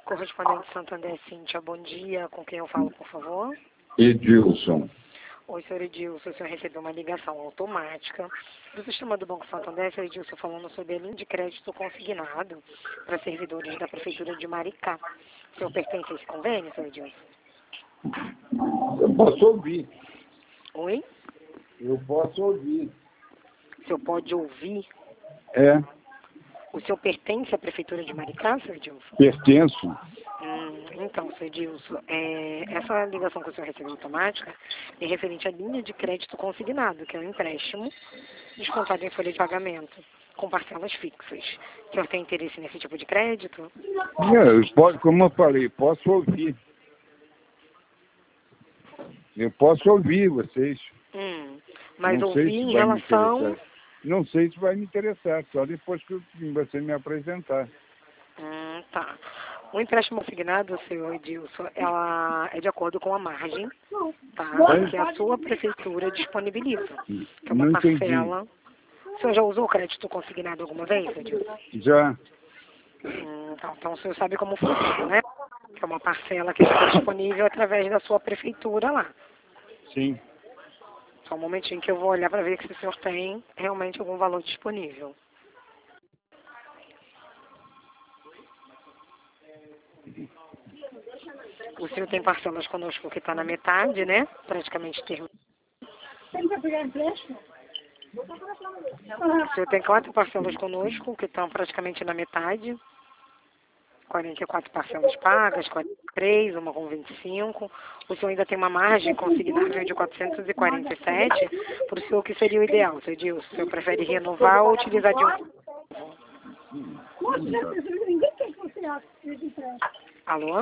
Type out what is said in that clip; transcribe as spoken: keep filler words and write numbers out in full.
Correspondente Santander, Cíntia, bom dia. Com quem eu falo, por favor? Edilson. Oi, senhor Edilson. O senhor recebeu uma ligação automática do sistema do Banco Santander, senhor Edilson, falando sobre a linha de crédito consignado para servidores da Prefeitura de Maricá. O senhor pertence a esse convênio, senhor Edilson? Eu posso ouvir. Oi? Eu posso ouvir. O senhor pode ouvir? É, O senhor pertence à Prefeitura de Maricá, senhor Edilson? pertenço. Hum, então, senhor Edilson, é, essa ligação que o senhor recebeu automática é referente à linha de crédito consignado, que é um empréstimo descontado em folha de pagamento, com parcelas fixas. O senhor tem interesse nesse tipo de crédito? É, eu posso, como eu falei, posso ouvir. Eu posso ouvir vocês. Hum, mas Não sei ouvir se em vai me relação... interessar. Não sei se vai me interessar, só depois que você me apresentar. Hum, tá. O empréstimo consignado, senhor Edilson, ela é de acordo com a margem, tá? Que a sua prefeitura disponibiliza, que é uma Não entendi. parcela. O senhor já usou crédito consignado alguma vez, senhor Edilson? Já. Hum, então, então o senhor sabe como funciona, né? Que é uma parcela que fica disponível através da sua prefeitura lá. Sim. Só um momentinho que eu vou olhar para ver se o senhor tem realmente algum valor disponível. O senhor tem parcelas conosco que está na metade, né? Praticamente terminado. O senhor tem quatro parcelas conosco que estão praticamente na metade. quarenta e quatro parcelas pagas, quarenta e três, uma com vinte e cinco. O senhor ainda tem uma margem consignável de quatrocentos e quarenta e sete. Para o senhor, o que seria o ideal, senhor Edilson? O senhor prefere renovar ou utilizar de um... Alô?